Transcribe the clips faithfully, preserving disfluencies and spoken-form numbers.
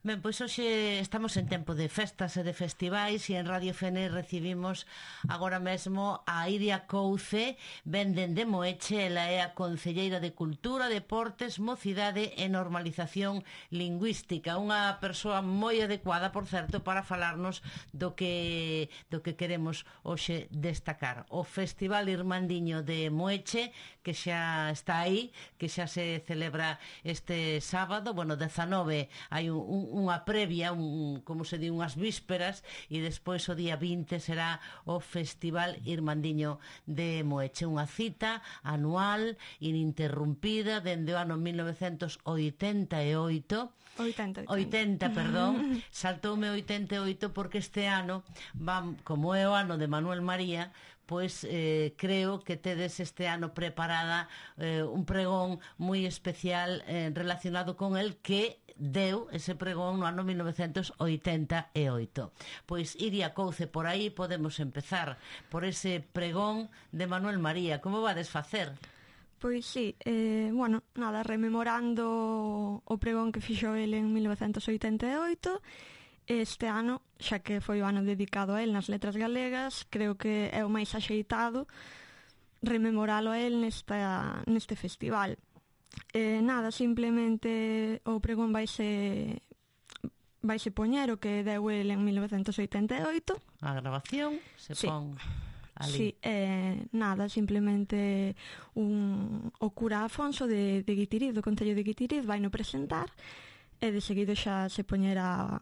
Ben, pois hoxe estamos en tempo de festas e de festivais e en Radio Fene recibimos agora mesmo a Iria Couce, ven dende Moeche, ela é a Concelleira de Cultura, Deportes, Mocidade e Normalización Lingüística, unha persoa moi adecuada, por certo, para falarnos do que do que queremos hoxe destacar. O Festival Irmandiño de Moeche, que xa está aí, que xa se celebra este sábado, bueno, dezanove, hai un, un unha previa, un, como se di, unhas vísperas, e despois o día vinte será o Festival Irmandiño de Moeche, unha cita anual ininterrumpida dende o ano mil novecentos oitenta e oito oitenta, oitenta, perdón, saltoume oitenta e oito porque este ano, van, como é o ano de Manuel María, pois eh, creo que tedes este ano preparada eh, un pregón moi especial eh, relacionado con el, que deu ese pregón no ano mil novecentos oitenta e oito. Pois Iria Couce, por aí podemos empezar por ese pregón de Manuel María. Como vades facer? Pois sí, eh, bueno, nada, rememorando o pregón que fixo el en mil novecentos oitenta e oito. Este ano, xa que foi o ano dedicado a el nas letras galegas, creo que é o máis axeitado rememoralo a el nesta, neste festival. Eh, nada, simplemente o pregón vaise vaise poñer o que deu el en mil novecentos oitenta e oito. A grabación se sí. pon ali. Sí, eh, nada, simplemente un, o cura Afonso de, de Guitiriz, do Concello de Guitiriz, vai no presentar, e de seguido xa se poñera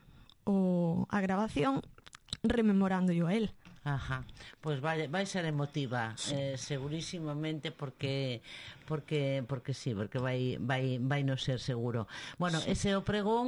o, a grabación rememorando yo a él. Ajá, pois vai, vai ser emotiva, sí. eh, segurísimamente, porque porque porque sí, porque vai vai vai no ser seguro. Bueno, sí. Ese é o pregón,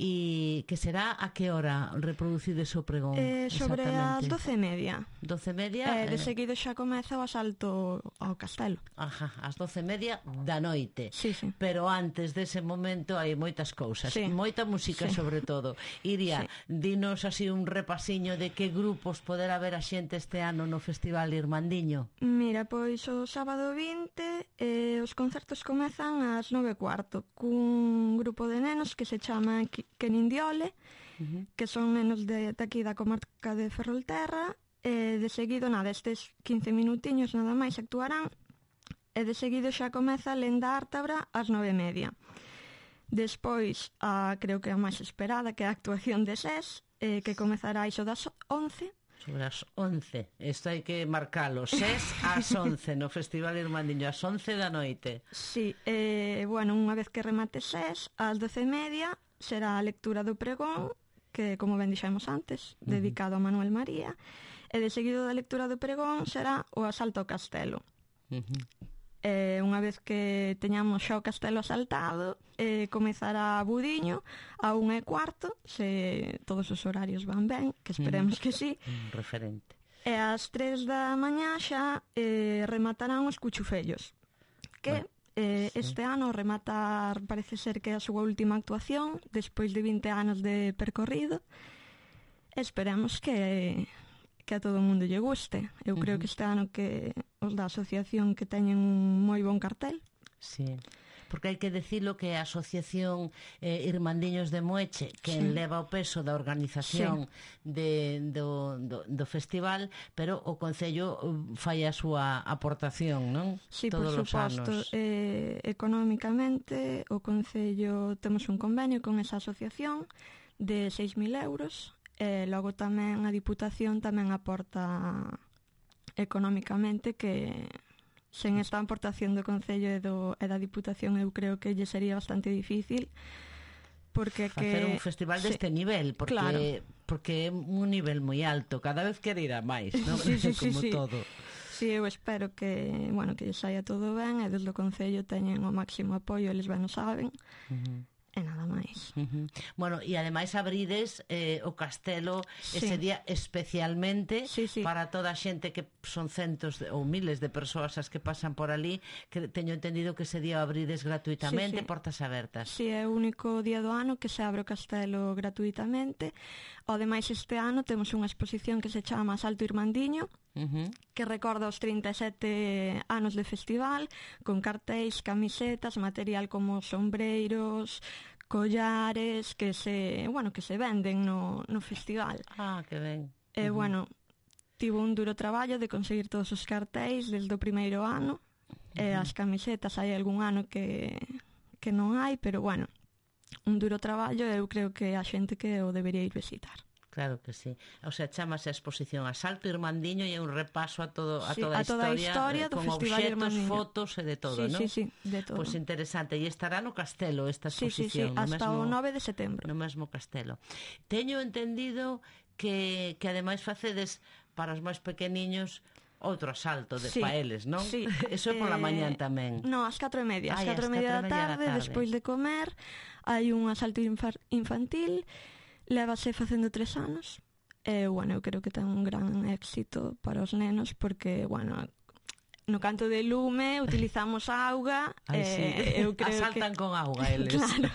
e que será a que hora reproducides o pregón? Eh, sobre as doce e media. doce e media. Eh, de seguido xa comeza o asalto ao castelo. Ajá, ás doce e media da noite. Sí, sí. Pero antes dese momento hai moitas cousas, sí. moita música, sí. Sobre todo. Iria, sí. Dinos así un repasiño de que grupos poderá haber a xente este ano no Festival Irmandiño. Mira, pois o sábado vinte eh, os concertos comezan ás nove e cuarto cun grupo de nenos que se chama Quenindiole, uh-huh. que son nenos de, de aquí da comarca de Ferrolterra. E de seguido, nada, estes quince minutiños nada máis actuarán, e de seguido xa comeza a Lenda Ártabra ás nove e media. Despois, a, creo que a máis esperada, que é a actuación de SES, eh, que comezará iso das once. Sobre as once, isto hai que marcalo, SES ás once no Festival Irmandiño, ás once da noite. Sí, eh, bueno, unha vez que remate SES, ás doce e media será a lectura do pregón, que, como ben dixemos antes, uh-huh. dedicado a Manuel María, e de seguido da lectura do pregón será o asalto ao castelo. Uh-huh. Eh, unha vez que teñamos xa o castelo asaltado, eh, comezará Budiño a unha e cuarto, se todos os horarios van ben, que esperemos mm. que sí. Mm, referente. E ás tres da mañá xa eh, rematarán os Cuchufellos, que bueno, eh, sí. este ano rematar parece ser que é a súa última actuación despois de vinte anos de percorrido. Esperemos que que a todo o mundo lle guste. Eu creo uh-huh. que este ano que os da asociación que teñen un moi bon cartel. Sí, porque hai que decilo que a Asociación eh, Irmandiños de Moeche, que sí. leva o peso da organización sí. de, do, do, do festival, pero o Concello fai a súa aportación, non? Sí, todos por suposto. Eh, económicamente, o Concello temos un convenio con esa asociación de seis mil euros. E logo tamén a Diputación tamén aporta económicamente, que sen esta aportación do Concello e, do, e da Diputación eu creo que lle sería bastante difícil, porque facer que un festival deste sí, nivel, porque claro. porque é un nivel moi alto, cada vez quere ir a máis, non? Sí, sí, como sí, todo. Sí, eu espero que, bueno, que saia todo ben, e desde o Concello teñen o máximo apoio, eles ben o saben. Uh-huh. E nada máis. Uh-huh. Bueno, e ademais abrides eh, o castelo sí. ese día especialmente sí, sí. para toda a xente, que son centos de, ou miles de persoas as que pasan por ali, que teño entendido que ese día o abrides gratuitamente, sí, sí. portas abertas. Si, sí, é o único día do ano que se abre o castelo gratuitamente. Ademais, este ano temos unha exposición que se chama Asalto Irmandiño, uh-huh. que recorda os trinta e sete anos de festival, con cartéis, camisetas, material como sombreiros, collares que se, bueno, que se venden no, no festival. Ah, que ben. E, uh-huh. bueno, tivo un duro traballo de conseguir todos os cartéis desde o primeiro ano, uh-huh. e as camisetas hai algún ano que, que non hai, pero, bueno, un duro traballo e eu creo que a xente que o debería ir visitar. Claro que sí. O sea, chamase a exposición Asalto Irmandiño e é un repaso a todo a sí, toda a, a toda historia, a historia do con Festival obxetos, Irmandiño. fotos e de todo, sí, non? Sí, sí, de todo. Pois pues interesante. E estará no Castelo esta exposición. Sí, sí, sí, hasta mesmo, o nove de setembro. No mesmo Castelo. Teño entendido que, que ademais facedes para os máis pequeniños outro asalto de sí, paeles, non? Sí. Eso é por la mañán tamén. No, ás catro e media. Ás catro e media da tarde, tarde, despois de comer, hai un asalto infantil, lévase facendo tres anos. E, bueno, eu creo que ten un gran éxito para os nenos porque, bueno, no canto de lume utilizamos auga. Ai, e sí. eu creo Asaltan que... con auga eles. Claro.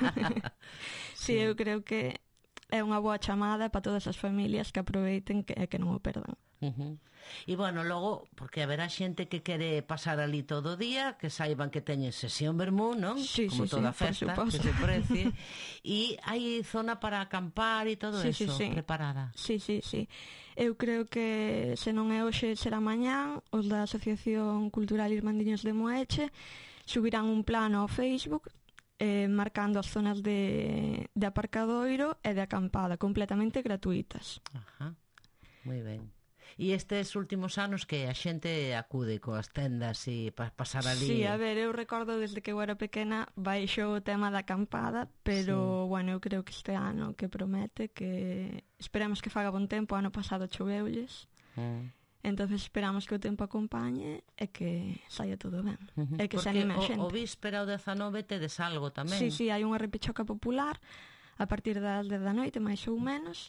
Sí, sí, eu creo que é unha boa chamada para todas as familias que aproveiten e que, que non o perdan. Uh-huh. E, bueno, logo, porque haberá xente que quere pasar ali todo o día, que saiban que teñen sesión vermú, non? Sí, como sí, toda sí, festa que se precie. E hai zona para acampar e todo sí, eso sí, sí. preparada. Sí, sí, sí. Eu creo que se non é hoxe será mañán. Os da Asociación Cultural Irmandiños de Moeche subirán un plano ao Facebook eh, marcando as zonas de, de aparcadoiro e de acampada completamente gratuitas. Ajá, moi ben. E estes últimos anos que a xente acude coas tendas e pa pasar ali... Sí, a ver, eu recordo desde que eu era pequena baixo o tema da acampada, pero, sí. bueno, eu creo que este ano que promete que... Esperamos que faga bon tempo, ano pasado choveulles, mm. entonces esperamos que o tempo acompañe e que saia todo ben, uh-huh. e que porque se anime a xente. O, o víspera o dezanove tedes algo tamén. Sí, sí, hai unha repichoca popular a partir das dez da noite, máis ou menos,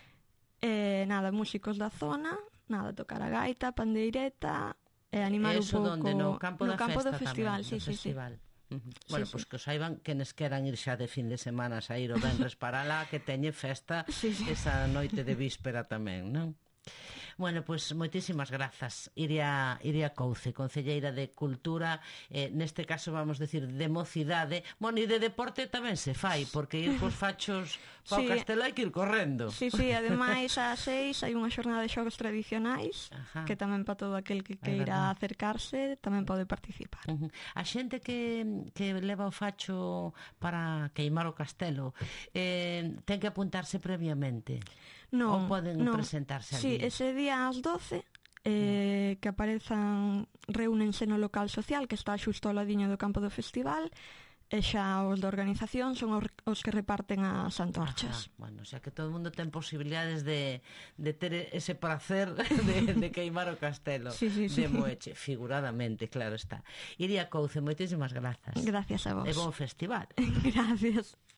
e nada, músicos da zona... Nada, tocar a gaita, pandeireta e animar un pouco... Eso donde? No campo no da campo festa do festival, tamén, sí, do sí, festival. sí. Uh-huh. Bueno, sí, pois pues sí. que saiban que nes queran ir xa de fin de semana a ir o venres para lá, que teñe festa sí, sí. esa noite de víspera tamén, non? Bueno, pois pues, moitísimas grazas Iria, Iria Couce, concelleira de Cultura, eh, neste caso vamos decir de mocidade, bueno, e de deporte tamén se fai, porque ir cos fachos para sí. o Castelo hai que ir correndo. Sí, sí, ademais ás seis hai unha xornada de xogos tradicionais. Ajá. Que tamén para todo aquel que queira acercarse tamén pode participar. Uh-huh. A xente que, que leva o facho para queimar o castelo eh, ten que apuntarse previamente? Non, ou poden non. presentarse ali? Sí, ese día ás doce eh, que aparezan, reúnense no local social que está xusto ao ladiño do campo do festival, e xa os da organización son os que reparten as antorchas. Ajá, bueno, o sea que todo o mundo ten posibilidades de, de ter ese placer de, de queimar o castelo sí, sí, de sí. Moeche, figuradamente, claro está. Iria Couce, moitísimas grazas. Gracias a vos. E bon festival. Gracias.